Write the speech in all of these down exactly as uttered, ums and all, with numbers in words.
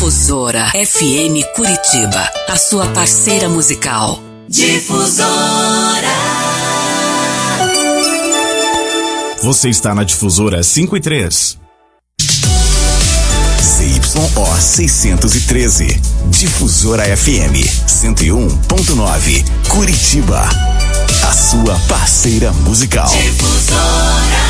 Difusora F M Curitiba, a sua parceira musical. Difusora. Você está na Difusora cinco e três. Z Y O seiscentos e treze. Difusora F M cento e um ponto nove. Curitiba, a sua parceira musical. Difusora.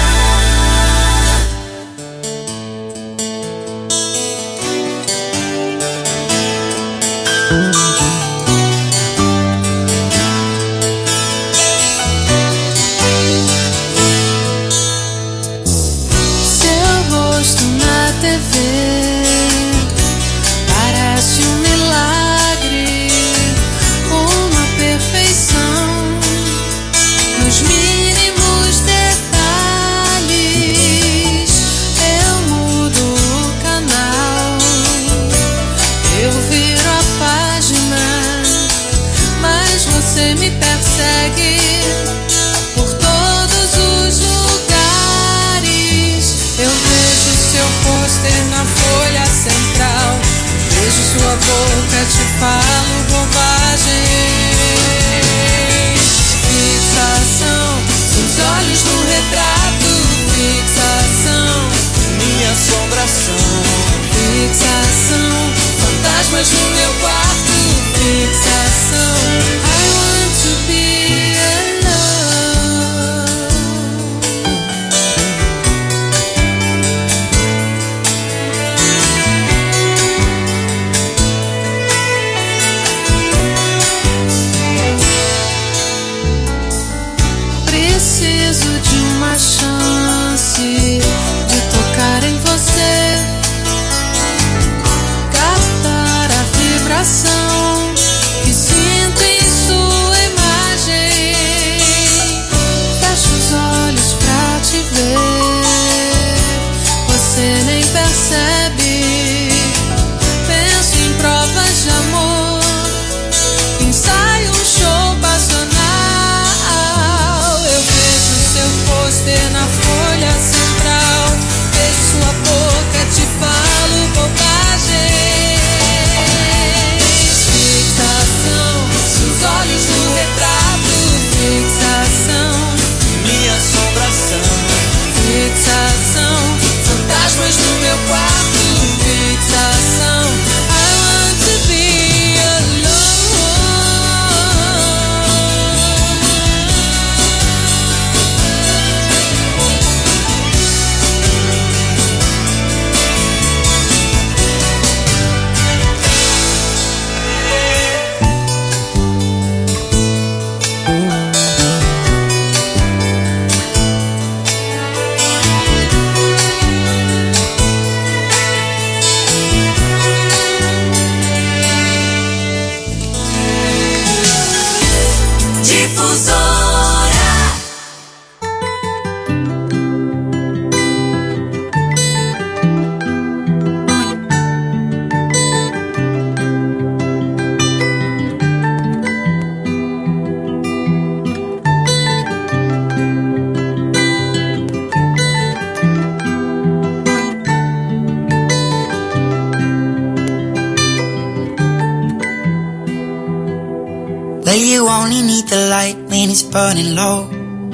Burning low,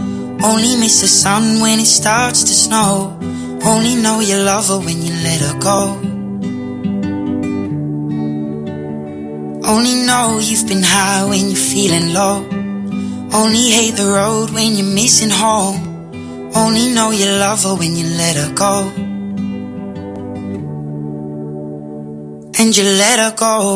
only miss the sun when it starts to snow. Only know you love her when you let her go. Only know you've been high when you're feeling low. Only hate the road when you're missing home. Only know you love her when you let her go. And you let her go.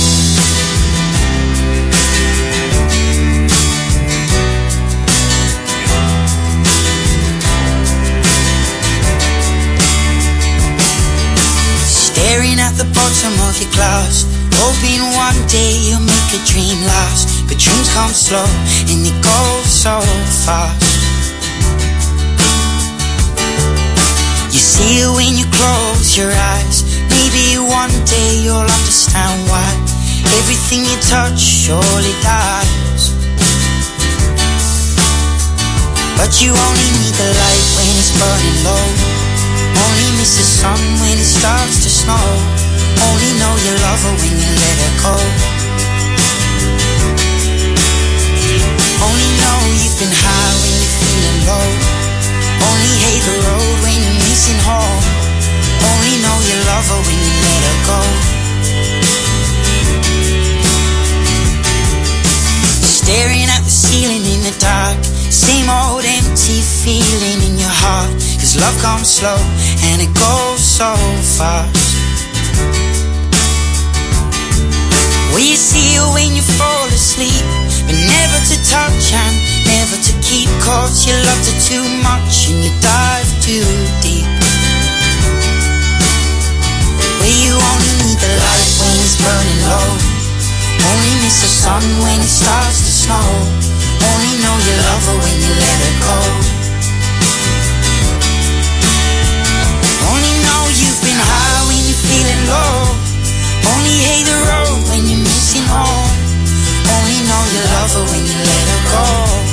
Staring at the bottom of your glass, hoping one day you'll make a dream last. But dreams come slow and they go so fast. You see it when you close your eyes. Maybe one day you'll understand why everything you touch surely dies. But you only need the light when it's burning low. Only miss the sun when it starts to snow. Only know same old empty feeling in your heart. Cause love comes slow and it goes so fast. Will you see her when you fall asleep, but never to touch and never to keep, cause you loved her too much and you dive too deep. Where you only need the light when it's burning low, only miss the sun when it starts to snow, only know you love her when you let her go. Only know you've been high when you're feeling low, only hate the road when you're missing home, only know you love her when you let her go.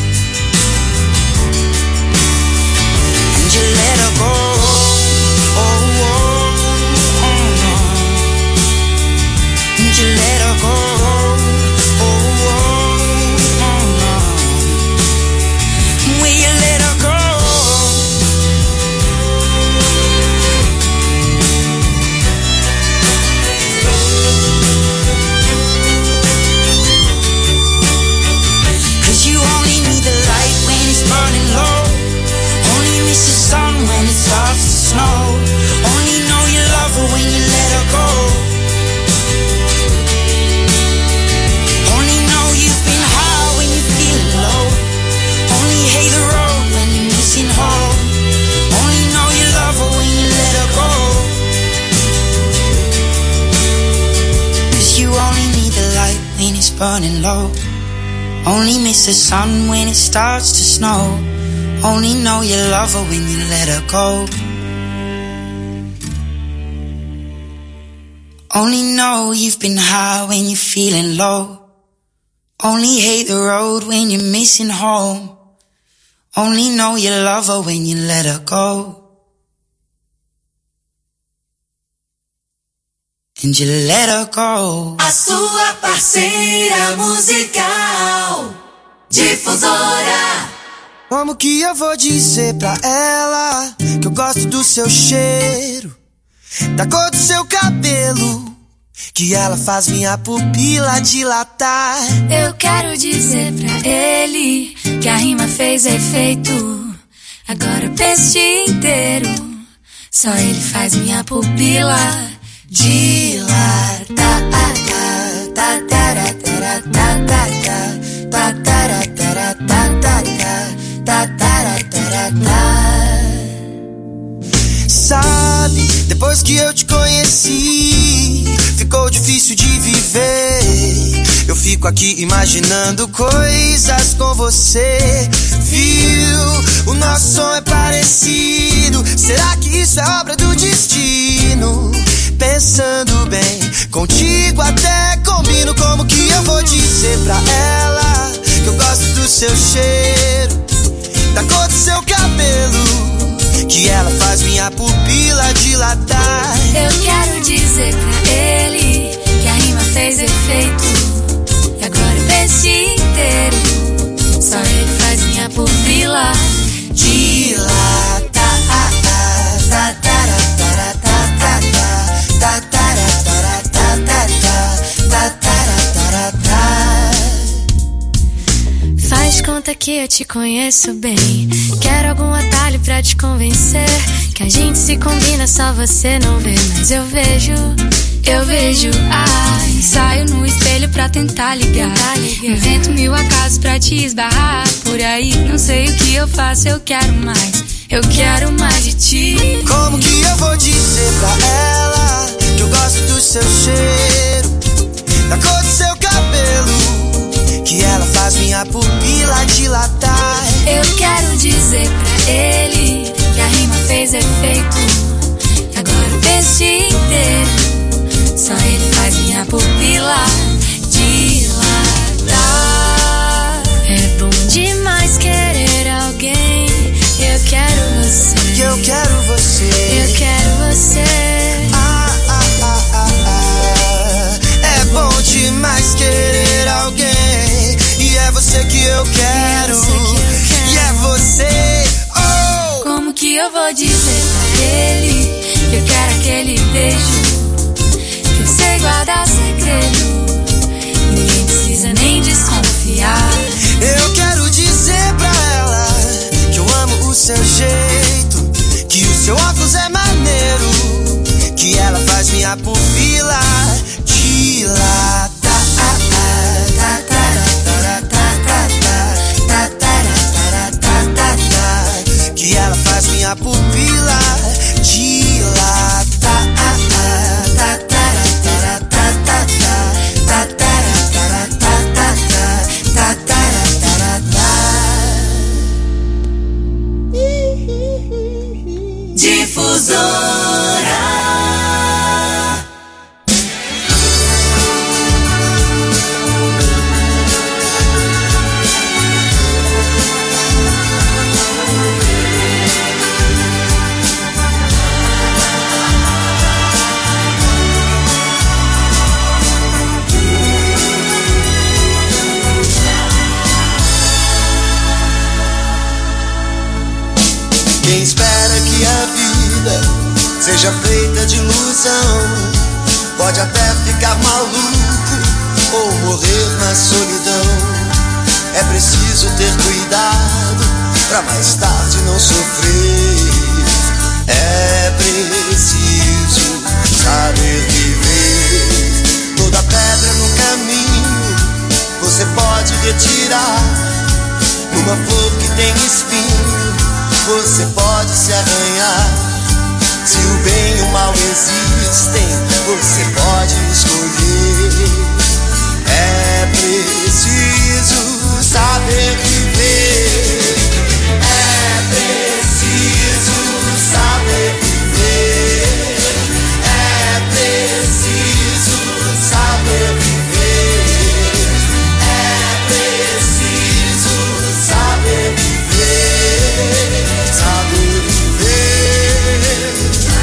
And you let her go. Oh, oh, oh, no. And you let her go. Oh, oh, oh, no. Will you let her go? Burning low, only miss the sun when it starts to snow, only know you love her when you let her go. Only know you've been high when you're feeling low, only hate the road when you're missing home, only know you love her when you let her go. Cause you only need the light when it's burning low, only miss the sun when it starts to snow, only know you love her when you let her go. Only know you've been high when you're feeling low, only hate the road when you're missing home, only know you love her when you let her go. And you let her go. A sua parceira musical, Difusora. Como que eu vou dizer pra ela que eu gosto do seu cheiro, da cor do seu cabelo, que ela faz minha pupila dilatar? Eu quero dizer pra ele que a rima fez efeito, agora eu penso o dia inteiro, só ele faz minha pupila dilatar. Sabe, depois que eu te conheci, ficou difícil de viver. Eu fico aqui imaginando coisas com você. Viu, o nosso som é parecido. Será que isso é obra do destino? Pensando bem, contigo até combino. Como que eu vou dizer pra ela que eu gosto do seu cheiro, da cor do seu cabelo, que ela faz minha pupila dilatar? Eu quero dizer pra ele que a rima fez efeito, e agora eu penso o dia inteiro, só ele faz minha pupila dilatar. Faz conta que eu te conheço bem, quero algum atalho pra te convencer que a gente se combina, só você não vê, mas eu vejo, eu vejo. Ai, saio no espelho pra tentar ligar, invento mil acasos pra te esbarrar por aí, não sei o que eu faço, eu quero mais, eu quero mais de ti. Como que eu vou dizer pra ela que eu gosto do seu cheiro, da cor do seu cabelo, que ela faz minha pupila dilatar? Eu quero dizer pra ele que a rima fez efeito, e agora eu penso o dia inteiro, só ele faz minha pupila dilatar. É bom demais querer alguém, eu quero você, eu quero você, eu quero você. Ah, ah, ah, ah, ah. É bom demais querer alguém, e é você que eu quero, e é você que eu quero, e é você. Oh! Como que eu vou dizer pra ele seu jeito, que o seu óculos é maneiro, que ela faz minha pupila dilatar. Que ela faz minha pupila dilatar. Difusora. Quem espera que a vida seja feita de ilusão pode até ficar maluco ou morrer na solidão. É preciso ter cuidado pra mais tarde não sofrer. É preciso saber viver. Toda pedra no caminho você pode retirar. Numa flor que tem espinho você pode se arranhar. Se o bem e o mal existem, você pode escolher. É preciso saber viver. É preciso saber viver. É preciso saber viver. É preciso saber viver. Saber viver.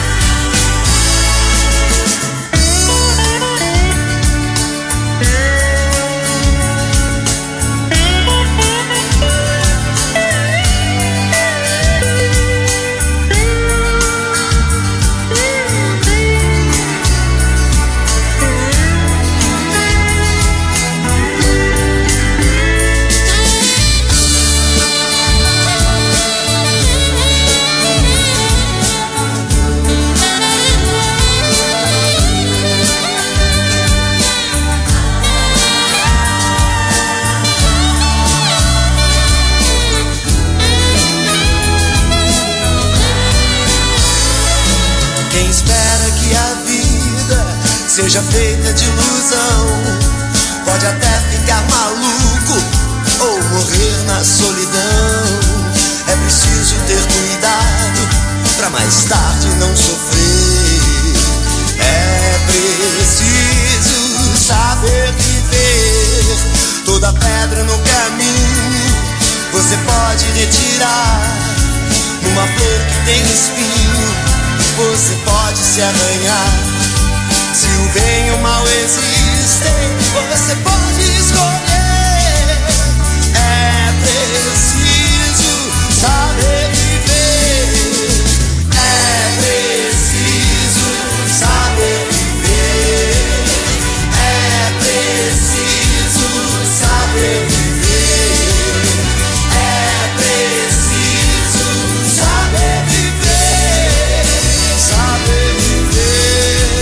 Seja feita de ilusão, pode até ficar maluco ou morrer na solidão. É preciso ter cuidado pra mais tarde não sofrer. É preciso saber viver. Toda pedra no caminho você pode retirar. Numa flor que tem espinho você pode se arranhar. Se o bem e o mal existem, você pode escolher. É preciso saber viver. É preciso saber viver. É preciso saber viver. É preciso saber viver. Saber viver.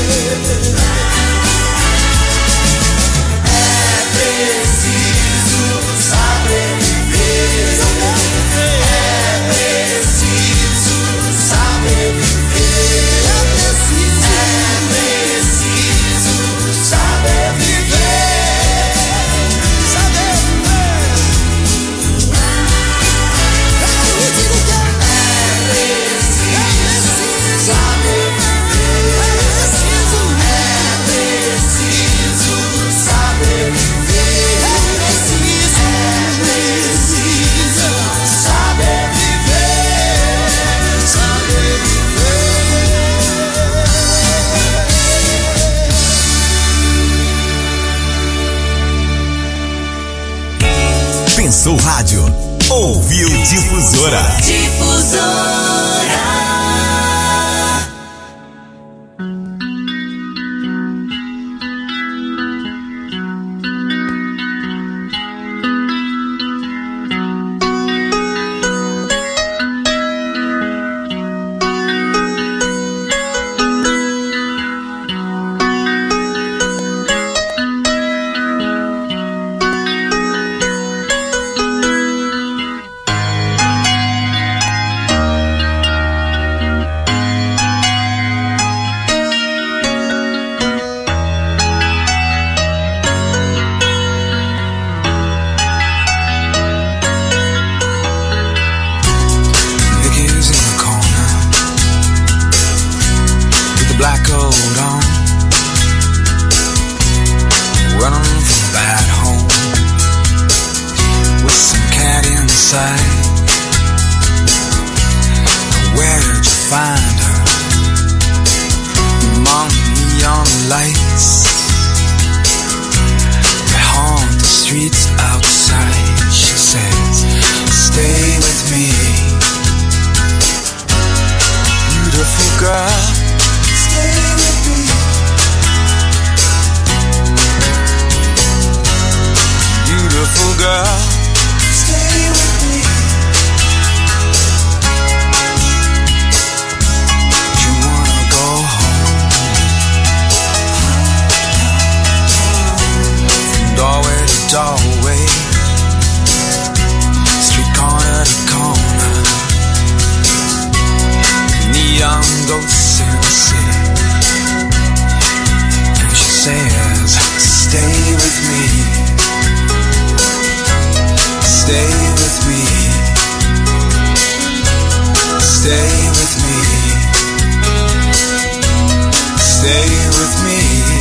Pensou Rádio, ouviu Difusora. Difusora. find her among neon lights that haunt the streets outside. She says, stay with me, beautiful girl, stay with me, beautiful girl, stay with me. You wanna go home, from doorway to doorway, street corner to corner, neon ghosts in the city. And she says, stay with me, stay with me, stay with me, stay with me.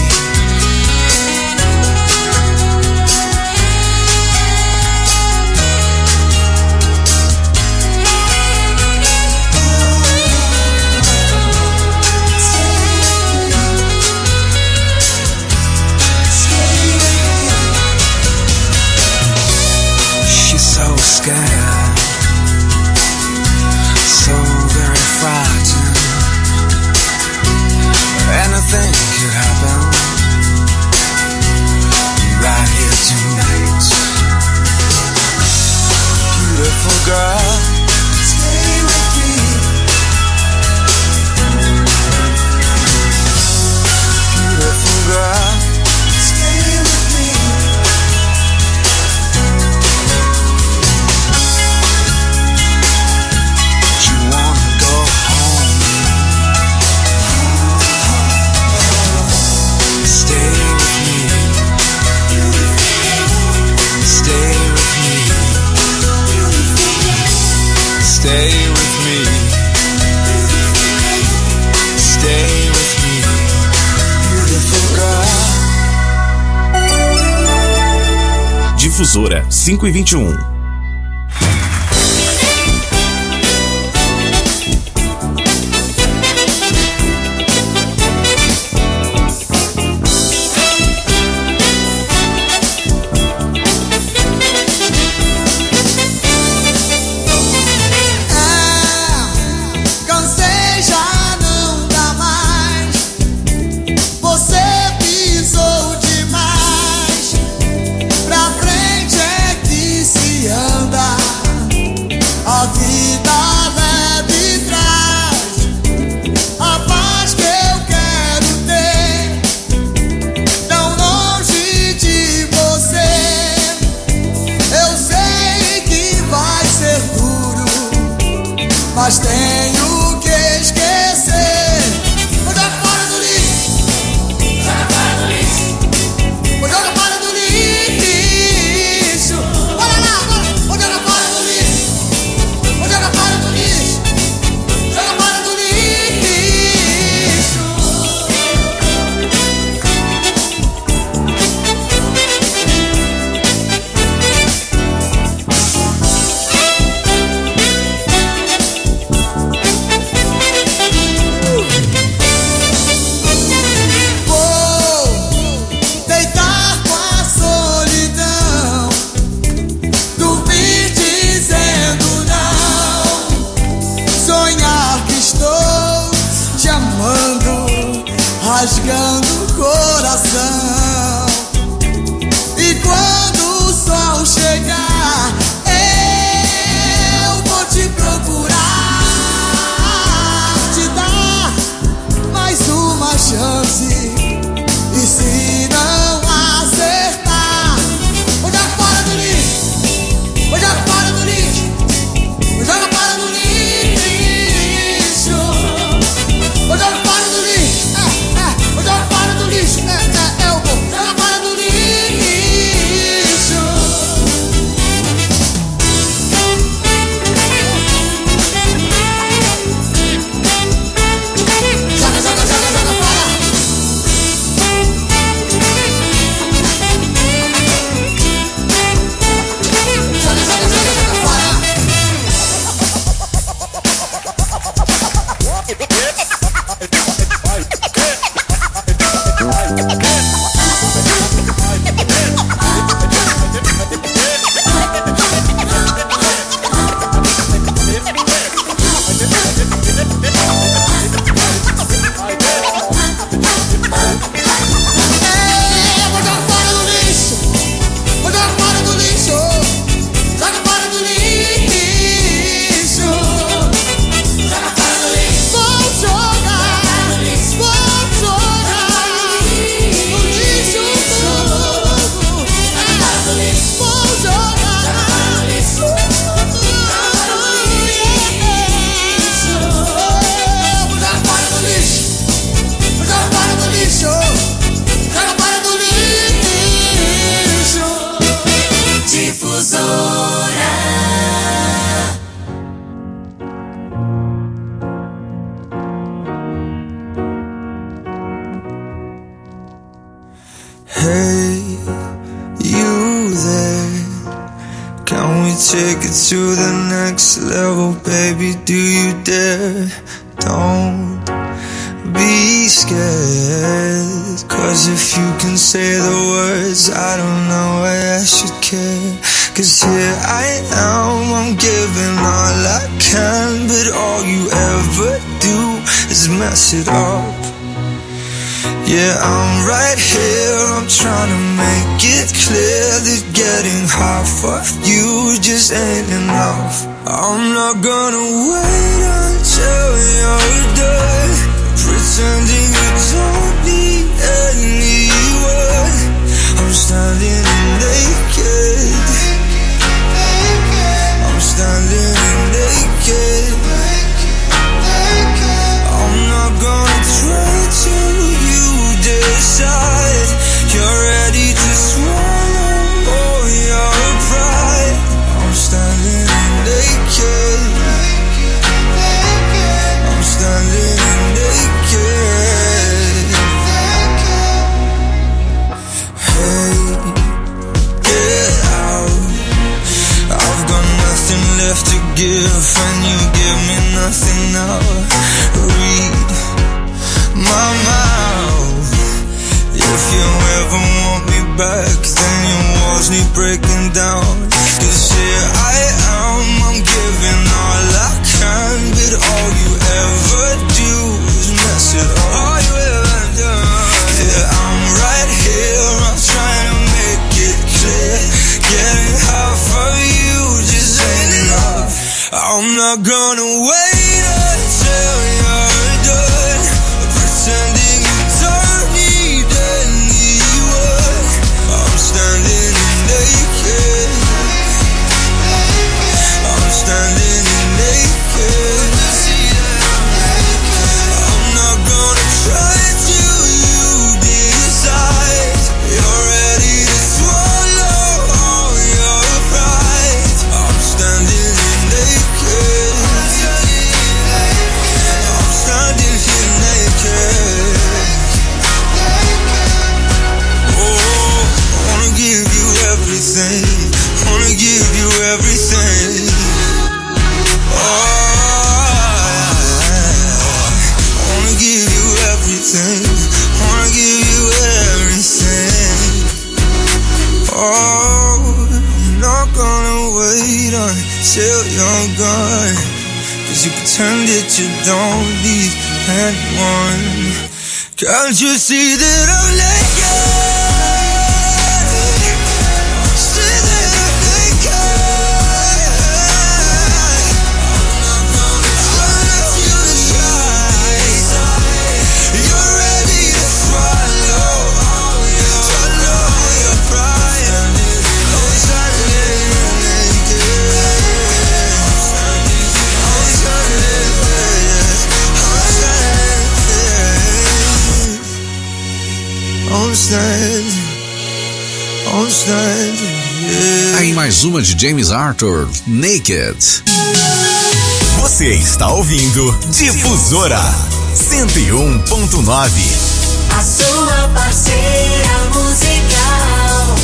Scared, so very frightened. Anything could happen right here tonight. Beautiful girl, stay with me, beautiful girl, stay with me. Stay with me, stay with me, beautiful girl. Difusora cinco e vinte e um. Mas tenho que esquecer. Joga fora do lixo, joga fora do lixo, joga fora do lixo. Bora lá, bora, joga fora do lixo, joga fora do lixo, joga fora do rasgando o coração. E quando o sol chegar, eu vou te procurar, te dar mais uma chance. E se não acertar, vou jogar fora do lixo, vou jogar fora do lixo, vou jogar fora do lixo, vou jogar fora do lixo. Vou jogar fora do lixo, é, é, Hey, you there? Can we take it to the next level, baby? Do you dare? Don't be scared, 'cause if you can say the words, I don't know why I should care. 'Cause here I am, I'm giving all I can, but all you ever do is mess it up. Yeah, I'm right here, I'm trying to make it clear that getting half of you just ain't enough. I'm not gonna wait until you're done pretending you don't need anyone. I'm standing naked, I'm standing naked. I'm not gonna try to decide you're ready to swallow all your pride. I'm standing naked, I'm standing naked. Hey, get out, I've got nothing left to give and you give me nothing now. Read my mouth. If you ever want me back, then your walls need breaking down. 'Cause here I am, I'm giving all I can, but all you ever do is mess it up. All you ever do. Yeah, I'm right here, I'm trying to make it clear. Getting half of you just ain't enough. I'm not gonna wait until you're done pretending you don't need anyone. I'm standing naked, I'm standing naked. I'm not gonna try till you decide you're ready to swallow all your pride. I'm standing naked, I'm standing here naked. Oh, I wanna give you everything, I wanna give you everything. Oh, I wanna give you everything, I wanna give you everything. Oh, I'm not gonna wait until you're gone, 'cause you pretend that you don't need anyone. Can't you see that I'm naked? See that I'm naked. I'm not gonna try to decide you're ready to swallow all your, swallow your pride. I'm standing naked, I'm standing, I'm standing naked, I'm standing, I'm standing, I'm standing, yeah. Aí mais uma de James Arthur, Naked. Você está ouvindo Difusora cento e um ponto nove. A sua parceira musical.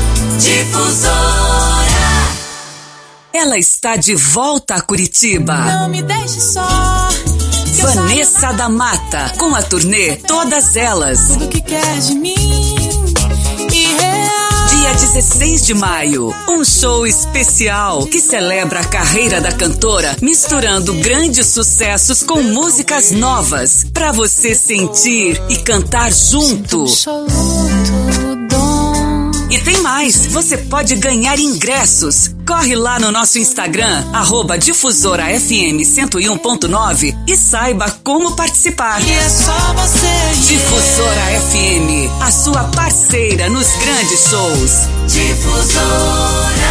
Difusora. Ela está de volta a Curitiba. Não me deixe só. Vanessa da Mata, com a turnê Todas Elas. Tudo que quer de mim e real. Dia dezesseis de maio, um show especial que celebra a carreira da cantora, misturando grandes sucessos com músicas novas, pra você sentir e cantar junto. E tem mais, você pode ganhar ingressos. Corre lá no nosso Instagram, arroba Difusora F M cento e um ponto nove e saiba como participar. E é só você. Difusora F M, a sua parceira nos grandes shows. Difusora.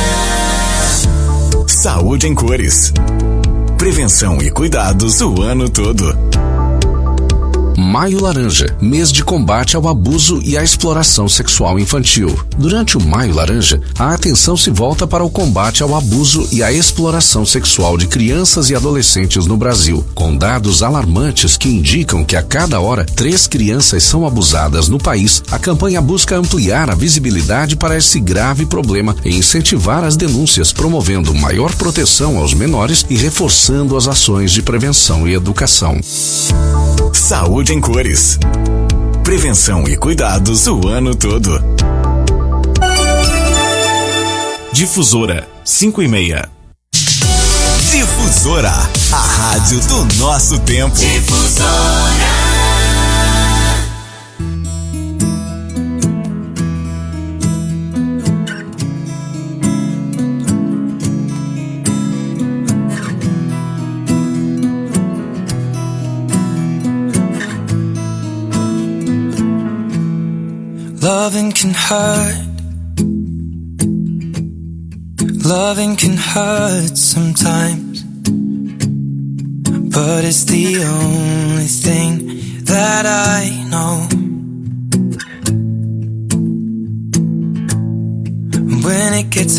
Saúde em cores. Prevenção e cuidados o ano todo. Maio Laranja, mês de combate ao abuso e à exploração sexual infantil. Durante o Maio Laranja, a atenção se volta para o combate ao abuso e à exploração sexual de crianças e adolescentes no Brasil, com dados alarmantes que indicam que a cada hora três crianças são abusadas no país. A campanha busca ampliar a visibilidade para esse grave problema e incentivar as denúncias, promovendo maior proteção aos menores e reforçando as ações de prevenção e educação. Saúde em cores. Prevenção e cuidados o ano todo. Difusora cinco e meia. Difusora, a rádio do nosso tempo. Difusora. Loving can hurt. Loving can hurt sometimes, but it's the only thing that I know. When it gets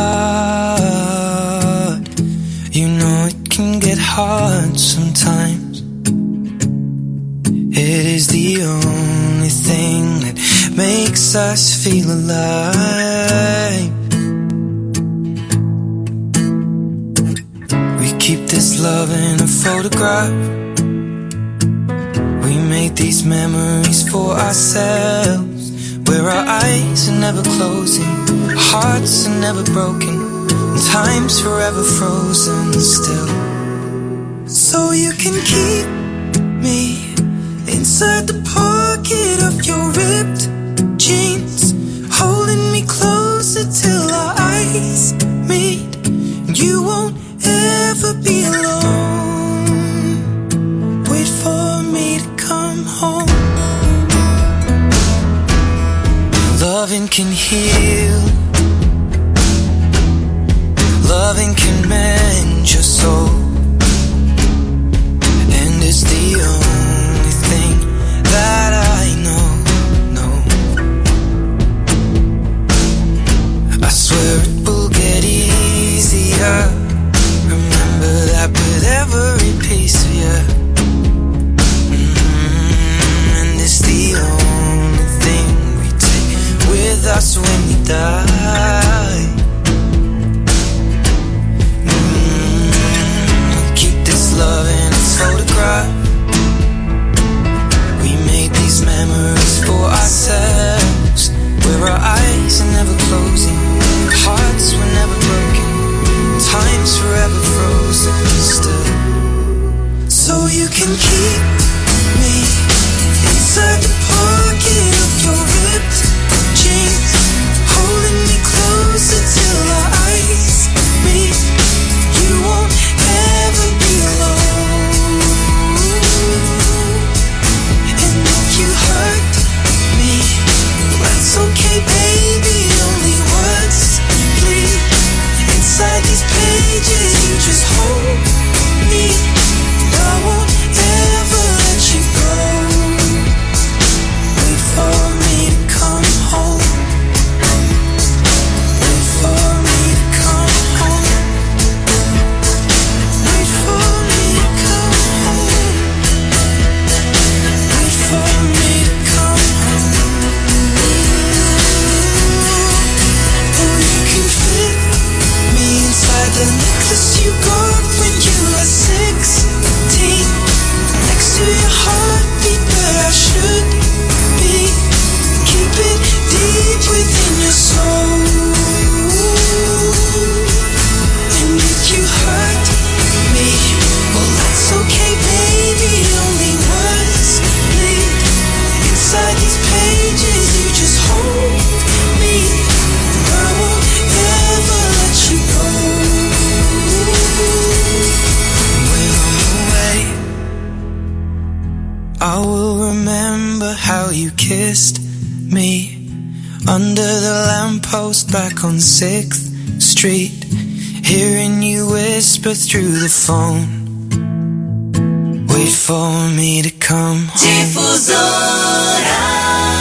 hard, you know it can get hard sometimes. It is the only thing that makes us feel alive. We keep this love in a photograph. We made these memories for ourselves, where our eyes are never closing, hearts are never broken, and time's forever frozen still. So you can keep me inside the pocket of your ripped jeans, holding me closer till our eyes meet. You won't ever be alone. Wait for me to come home. Loving can heal. Loving can mend your soul. And it's the only thing that I know, no. I swear it will get easier. Remember that with every piece of you. Mm-hmm. And it's the only thing we take with us when we die. Mm-hmm. We keep this love in its photograph. These memories for ourselves, where our eyes are never closing, hearts were never broken, time's forever frozen still. So you can keep me inside the pocket of your ripped jeans, holding me closer till our eyes meet. You won't ever be alone. You hurt me, that's okay, baby. Only words bleed inside these pages. You just hold me. I won't ever let you go. Wait for me to come home. Wait for me to come home. Wait for me to come home. Wait for me to come home. Oh, you can fit me inside the necklace you got when you were sixteen, next to your heartbeat where I should be. Keep it deep within your soul. And if you hurt me, well that's okay, baby. Only words bleed inside these pages. You just hold me. I won't ever let you go. When I'm away, I will remember how you kissed me under the lamppost back on sixth Street, hearing you whisper through the phone. wait for me to come home. Difusora.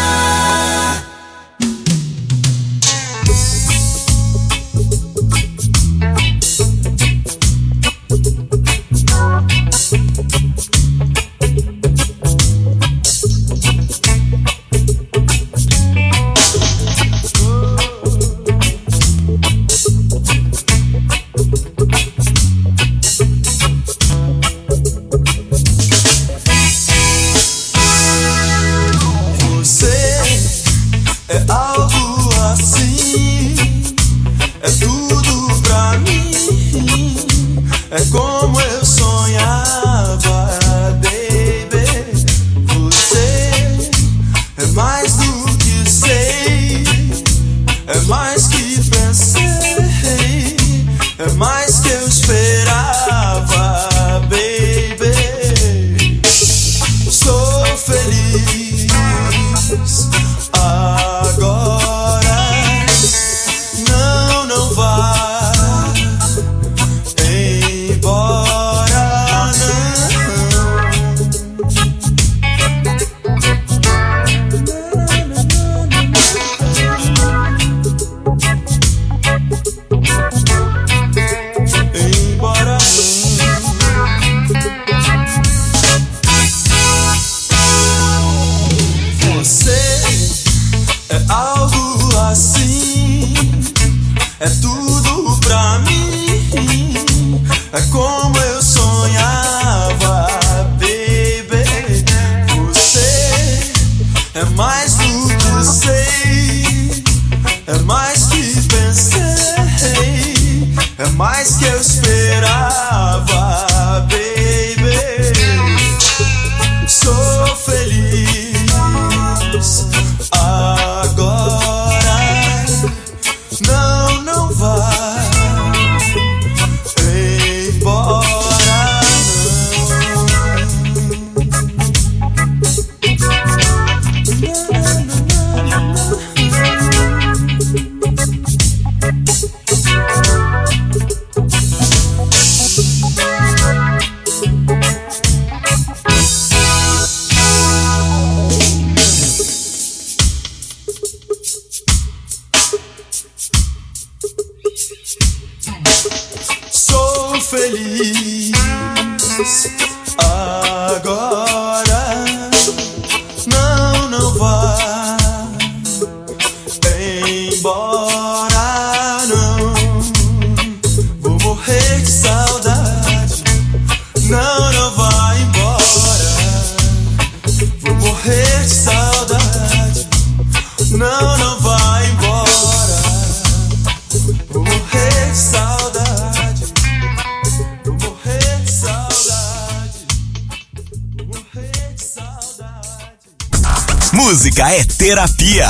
Música é terapia.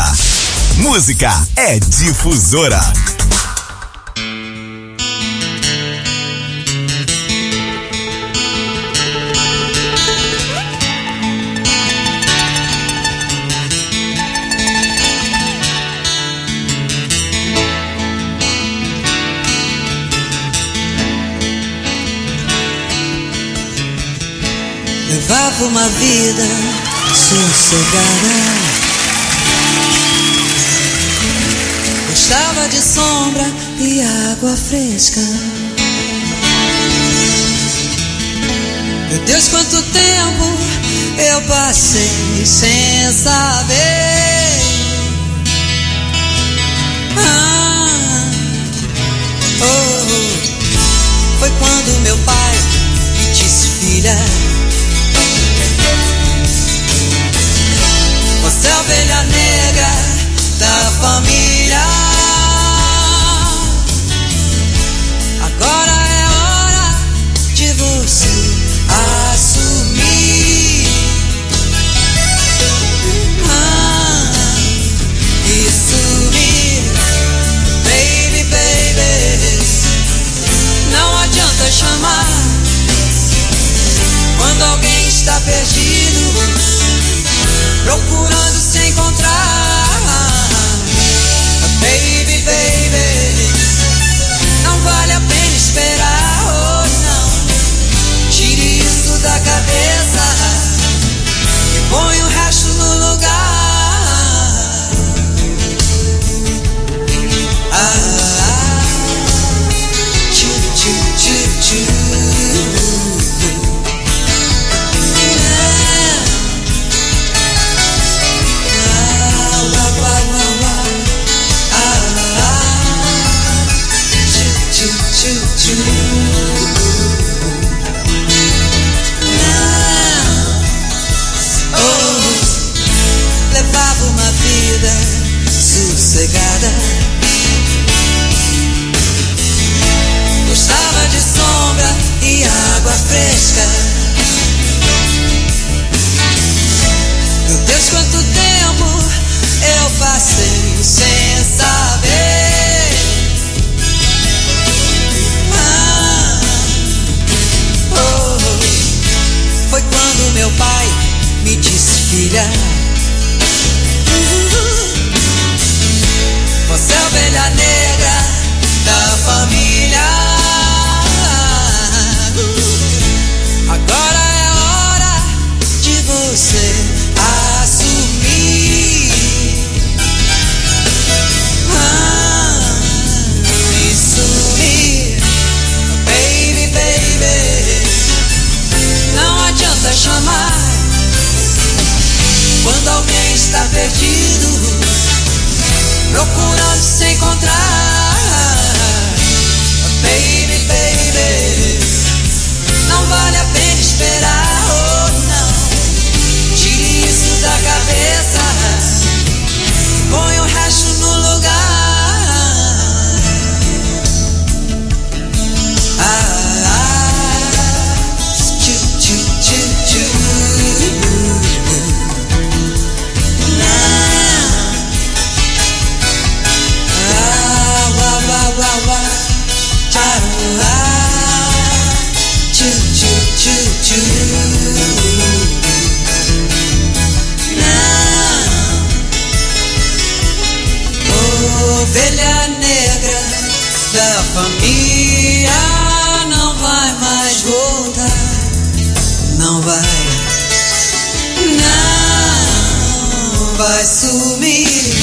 Música é difusora. Levava uma vida sossegada, gostava de sombra e água fresca. Meu Deus, quanto tempo eu passei sem saber. Ah, oh, oh. Foi quando meu pai me disse: filha, você é a ovelha negra da família. Agora é hora de você assumir. Ah, e sumir. Baby, baby, não adianta chamar quando sossegada. Gostava de sombra e água fresca. Meu Deus, quanto tempo eu passei sem saber. Ah, oh, foi quando meu pai me disse: filha, você é a ovelha negra da família. Agora é hora de você assumir. Ah, e sumir. Baby, baby, não adianta chamar quando alguém está perdido, procurando se encontrar. Baby, baby, não vale a pena esperar. Oh, não, tire isso da cabeça, põe o resto no lugar. Ah, ah, tchu, tchu, tchu, tchu. Ovelha negra da família não vai mais voltar. Não vai, não vai sumir.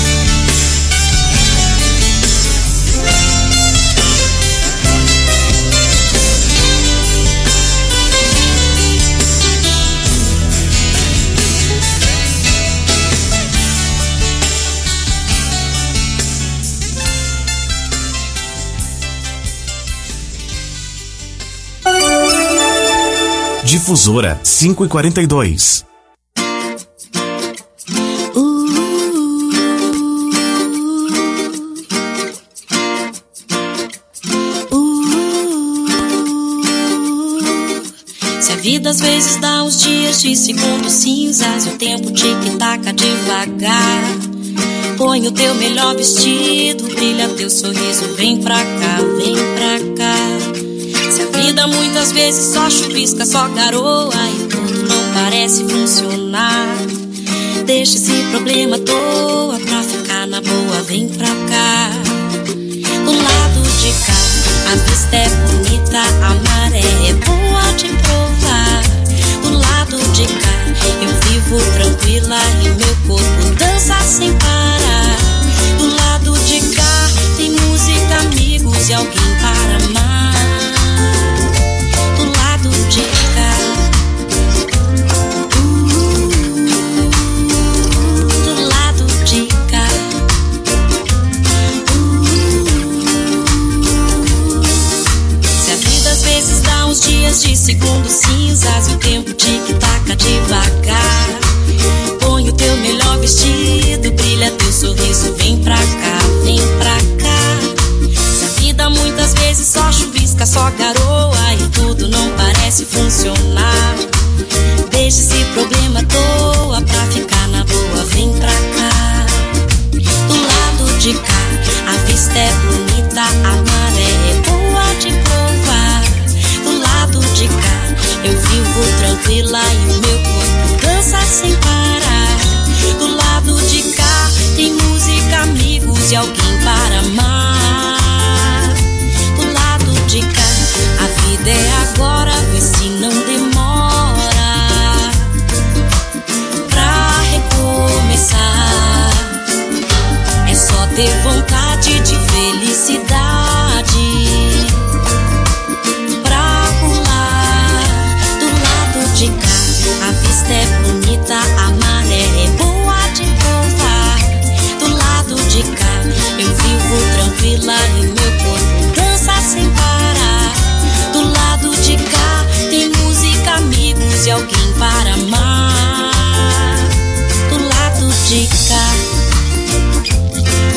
Difusora cinco e quarenta e dois. Se a vida às vezes dá uns dias de segundos cinzas e o tempo tic-taca devagar, põe o teu melhor vestido, brilha teu sorriso, vem pra cá, vem pra cá. Se a vida muitas vezes só chuvisca, só garoa e tudo não parece funcionar, deixa esse problema à toa pra ficar na boa, vem pra cá. Do lado de cá, a vista é bonita, a maré é boa de provar. Do lado de cá, eu vivo tranquila e meu corpo dança sem parar. Do lado de cá, tem música, amigos e alguém para amar. Do lado de cá, uh, do lado de cá, uh, se a vida às vezes dá uns dias de segundos cinzas e o tempo tic-taca devagar, põe o teu melhor vestido, brilha teu sorriso, vem pra cá, vem pra cá. Se a vida muitas vezes só chuvisca, só garoa e tudo não parece funcionar, deixa esse problema à toa pra ficar na boa, vem pra cá. Do lado de cá, a vista é bonita, a maré é boa de provar. Do lado de cá, eu vivo tranquila e o meu corpo dança sem parar. Do lado de cá, tem música, amigos e alguém para amar. Do lado de cá, a vida é agora, vê se não demora pra recomeçar. É só ter vontade de felicidade pra pular. Do lado de cá, a vista é bonita, a maré é boa de provar. Do lado de cá, eu vivo tranquila e meu corpo dança sem parar. Do lado de cá, tem música, amigos e alguém para amar. Do lado de cá,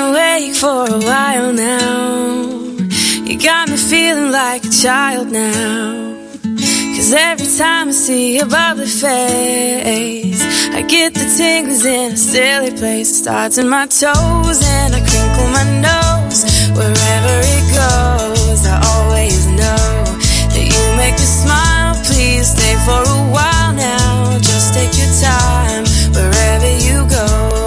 awake for a while now. You got me feeling like a child now. Cause every time I see your bubbly face, I get the tingles in a silly place. It starts in my toes and I crinkle my nose. Wherever it goes, I always know that you make me smile. Please stay for a while now. Just take your time wherever you go.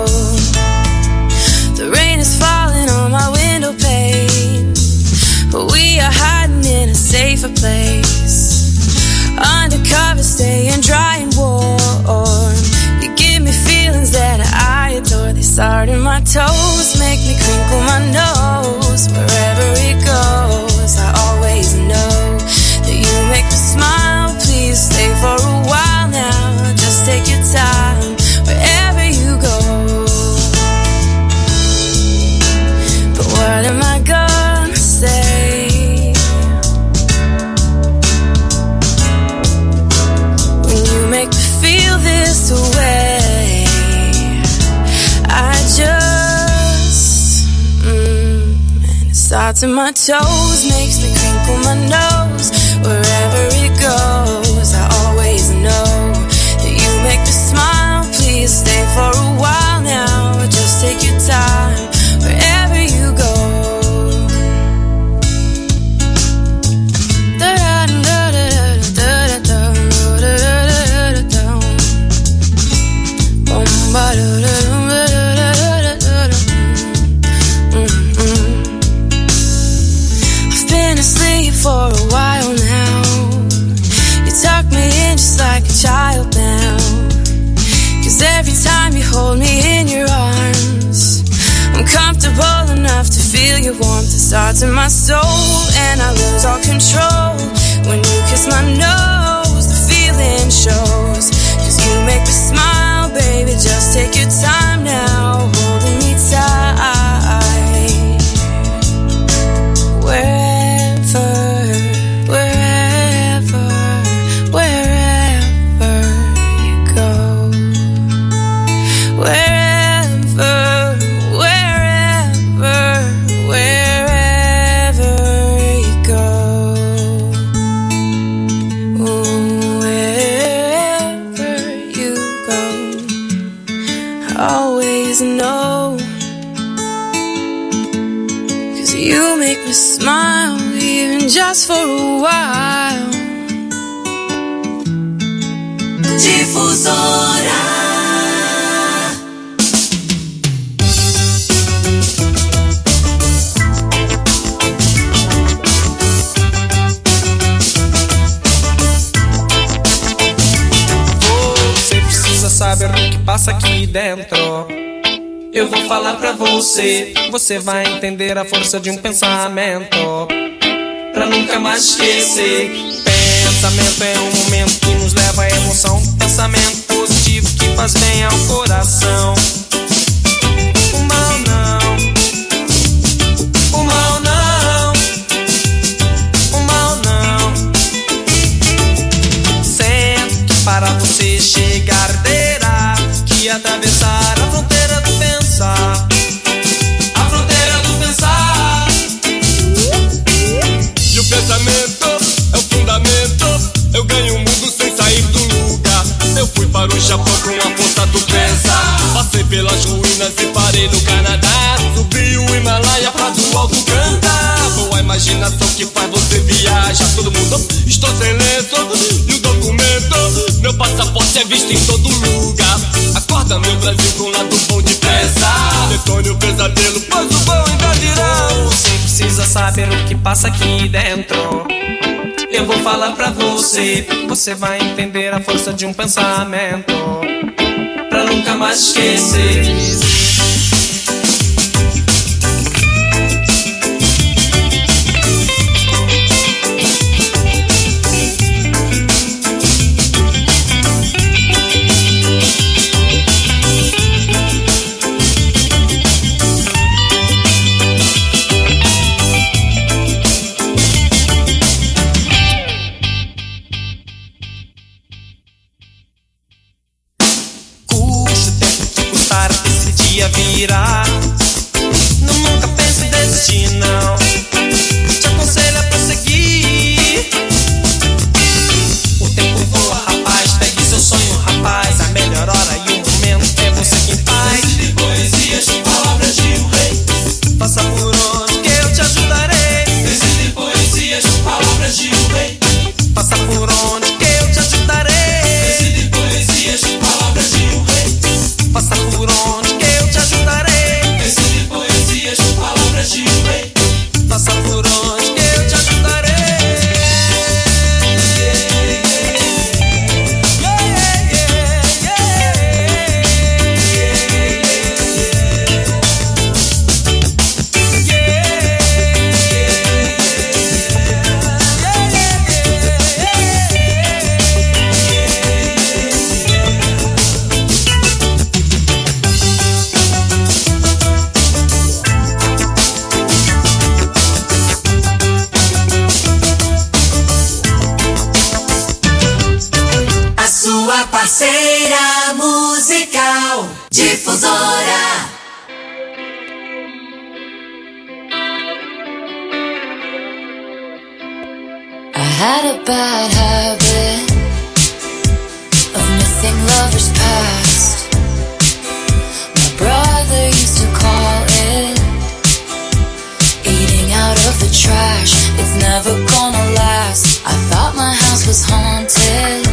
The rain is falling on my window pane, but we are hiding in a safer place. Undercover, staying dry and warm. You give me feelings that I adore. They start in my toes, make me crinkle my nose. Wherever it goes, I always know that you make me smile. Please stay for a while now. Just take your time wherever you go. But what am I gonna say? Make me feel this way. I just mm, and it starts in my toes, makes me crinkle my nose. Wherever it goes, I always know that you make me smile. Please stay for a while now. Just take your time wherever you go. I've been asleep for a while now. You tuck me in just like a child now. Cause every time you hold me in your arms, I'm comfortable enough to feel your warmth. It starts in my soul and I lose all control. When you kiss my nose, the feeling shows. Cause you make me smile, baby, just take your time now, holding me tight. Wherever, wherever, wherever you go. Wherever, wherever, wherever you go. Ooh, wherever you go, I always know. Cause you make me smile, even just for a while. Difusora. Você precisa saber o que passa aqui dentro. Eu vou falar pra você, você vai entender a força de um pensamento, pra nunca mais esquecer. Pensamento é um momento que nos leva à emoção. Pensamento positivo que faz bem ao coração. O mal não, o mal não, o mal não. Sempre que para você chegar terá que atravessar a fronteira do pensar. A fronteira do pensar. E o pensamento é o fundamento. Eu ganho o mundo sem sair do lugar. Eu fui para o Japão com a força do pensar. Passei pelas ruínas e parei no Canadá. Subi o Himalaia pra do alto cantar. Boa imaginação que faz você viajar. Todo mundo, estou sem lenço e o documento. Meu passaporte é visto em todo lugar. Acorda meu Brasil com o lado bom de pensar. Detone o pesadelo, pois o bom ainda virá. Você precisa saber o que passa aqui dentro. Eu vou falar pra você, você vai entender a força de um pensamento, pra nunca mais esquecer. Custe o tempo que custar decidir. Difusora. I had a bad habit of missing lovers past. My brother used to call it eating out of the trash. It's never gonna last. I thought my house was haunted.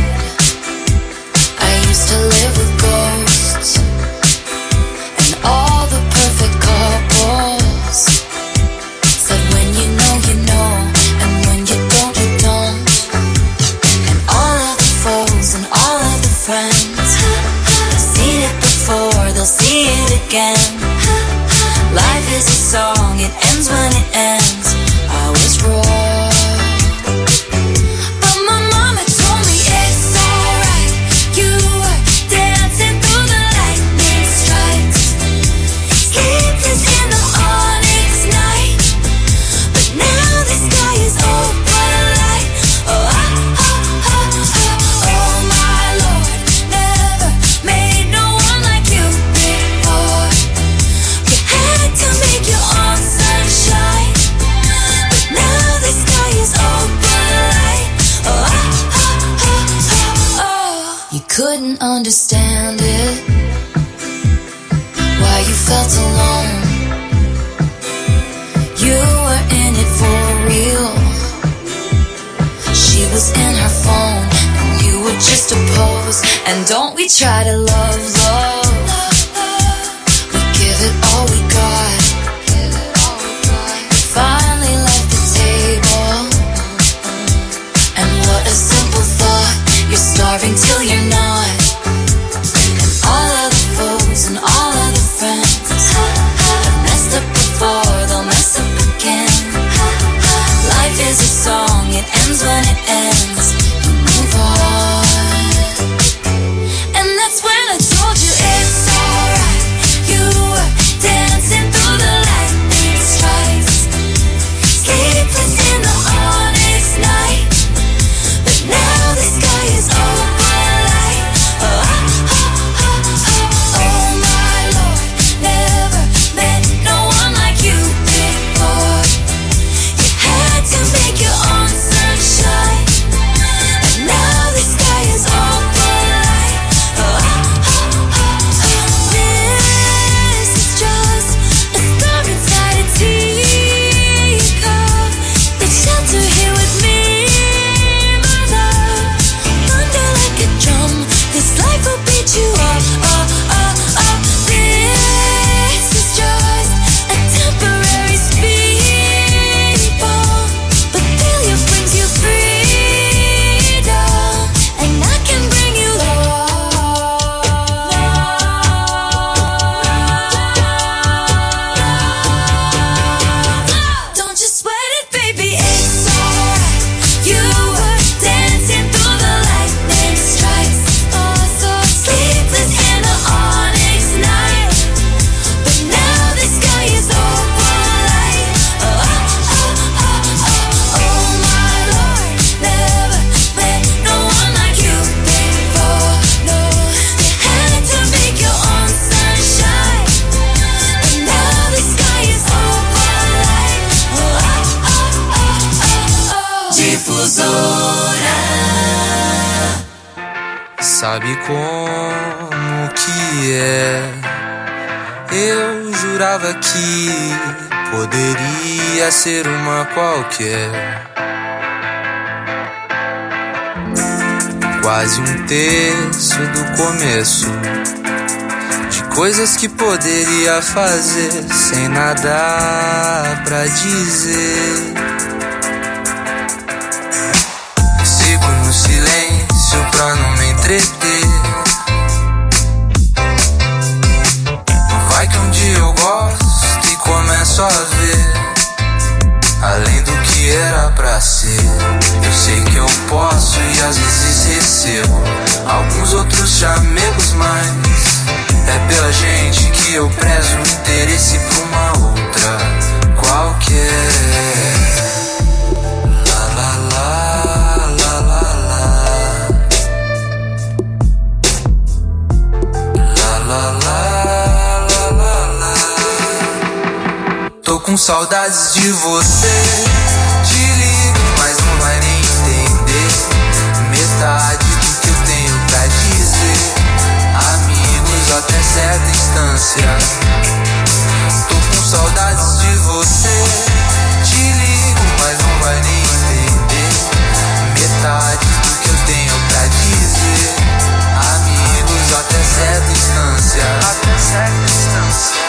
I used to live with ghosts and all the perfect couples said when you know you know, and when you don't you don't. And all of the foes and all of the friends, they've seen it before, they'll see it again. Life is a song, it ends when it ends. I was wrong, but my mama told me it's alright. You were dancing through the lightning strikes, sleepless in the onyx night, but now the sky is open light. Oh, ah, ah, ah, ah, oh my Lord, never made no one like you before. You had to make your own sunshine, but now the sky is open light. Oh, ah, ah, ah, ah, oh. You couldn't understand it, why you felt alone. You were in it for real. She was in her phone, and you were just a pose. And don't we try to love, love? We give it all we got. Finally left the table, and what a simple thought. You're starving till you're not. And all of the foes and all of the friends have messed up before, they'll mess up again. Life is a song, it ends when it ends. You move on, and that's when I told you it's alright. You were dancing through the lightning strikes, sleepless in the onyx night, but now the sky is open light. Oh, ah, ah, ah, ah, oh my Lord, never met no one like you before. You had to make your own sunshine, and now the sky is open light. Oh, ah, ah, ah, ah. This is just a star inside a teacup. Take shelter here with me, my love. Thunder like a drum, this life will beat you up, up, up, up. This is just a temporary speed bump, but failure brings you freedom, and I can bring you love. Don't you sweat it, baby, it's alright. You were dancing through the lightning strikes, oh, so sleepless in the onyx night, but now the sky is open light. Oh, ah, ah, ah, ah, oh my Lord, never met no one like you before. No, you had to make your own sunshine, and now the sky is open light. Oh, ah, ah, ah, ah, oh. Difusora. Sabe como que é? Eu jurava que poderia ser uma qualquer. Quase um terço do começo de coisas que poderia fazer sem nada pra dizer. Sigo no silêncio pra não me entreter. Vai que um dia eu gosto e começo a ver além do que era pra ser. Eu sei que eu posso e às vezes recebo alguns outros chamegos, mas é pela gente que eu prezo o interesse pra uma outra qualquer. La la la, la la la, la la la. com saudades de você. Te ligo, mas não vai nem entender metade do que eu tenho pra dizer. Amigos até certa distância. Tô com saudades de você. Te ligo, mas não vai nem entender metade do que eu tenho pra dizer. Amigos até certa distância. Até certa distância.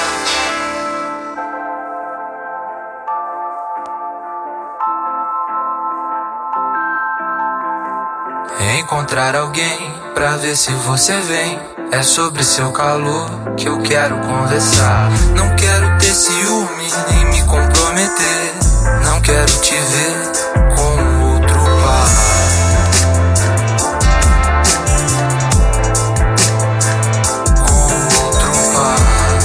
Encontrar alguém pra ver se você vem. É sobre seu calor que eu quero conversar. Não quero ter ciúme nem me comprometer. Não quero te ver com outro par. Com outro par.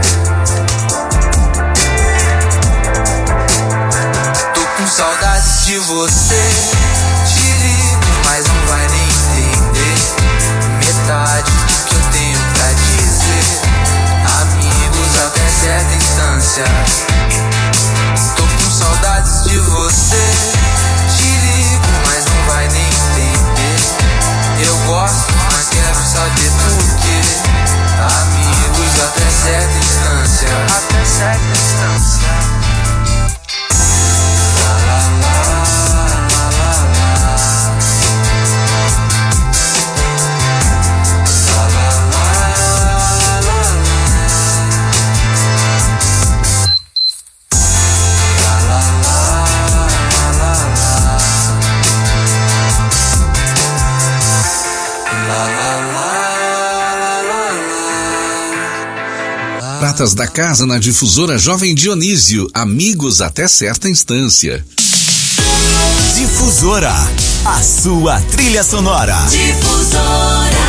Tô com saudades de você. Te ligo, mas não vai nem entender metade do que eu tenho pra dizer. Amigos até certa distância. Tô com saudades de você. Te ligo, mas não vai nem entender. Eu gosto, mas quero saber por quê. Amigos até certa distância. Até certa distância. La la la, la la la. La la la, la la. La la la, la la. La la la, la la. Pratas da Casa na Difusora Jovem Dionísio, amigos até certa instância. Difusora, a sua trilha sonora. Difusora.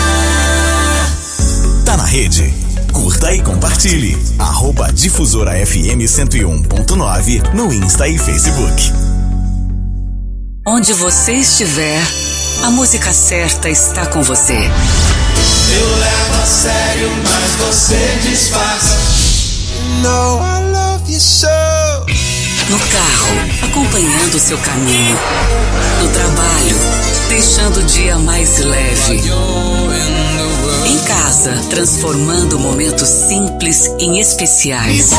Tá na rede? Curta e compartilhe. Arroba Difusora F M cento e um ponto nove no Insta e Facebook. Onde você estiver, a música certa está com você. Eu levo a sério, mas você disfarça. You know I love you so. No carro, acompanhando o seu caminho. No trabalho, deixando o dia mais leve. Em casa, transformando momentos simples em especiais.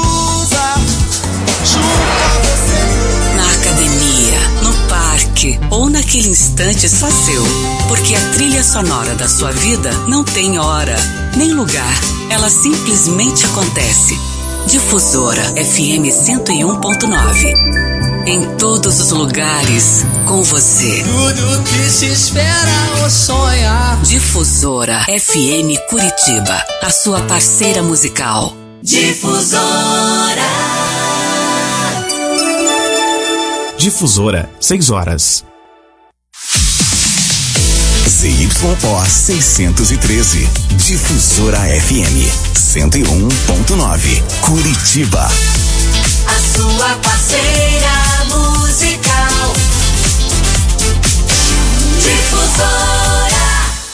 Na academia, no parque ou naquele instante só seu. Porque a trilha sonora da sua vida não tem hora, nem lugar. Ela simplesmente acontece. Difusora F M cento e um ponto nove. Em todos os lugares, com você. Tudo que se espera ou sonha. Difusora F M Curitiba, a sua parceira musical. Difusora. Difusora, seis horas. Z Y O seiscentos e treze. Difusora F M cento e um ponto nove. Curitiba. A sua parceira musical. Difusora.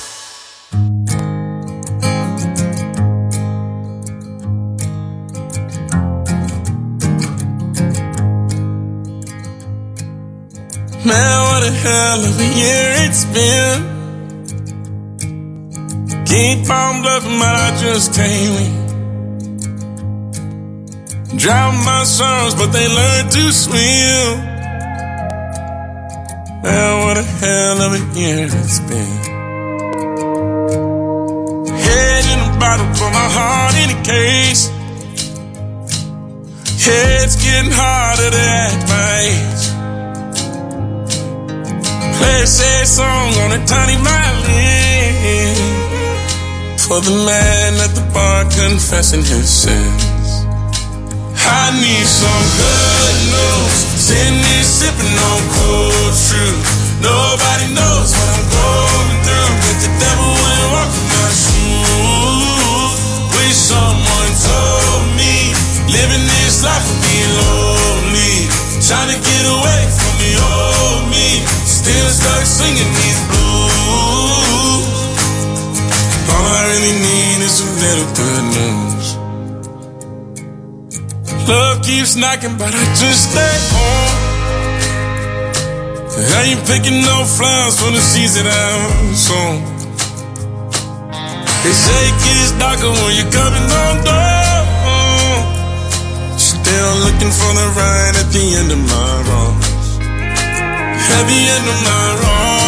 Man, what a hell of a year it's been. Keep on bluffing, but I just can't win. Drown my sons, but they learn to swim. Man, what a hell of a year it's been. Head in a bottle, for my heart in a case. Yeah, it's getting harder to act my age. Play a sad song on a tiny violin for the man at the bar confessing his sins. I need some good news. Sitting here sipping on cold fruit. Nobody knows what I'm going through, but the devil wouldn't walk in my shoes. Wish someone told me living this life would be lonely. Trying to get away from the old me. Still stuck singing these blues. All I really need is a little good news. Love keeps knocking, but I just stay home. I ain't picking no flowers for the season out soon. They say it gets darker when you're coming on down. Still looking for the ride at the end of my road. At the end of my road.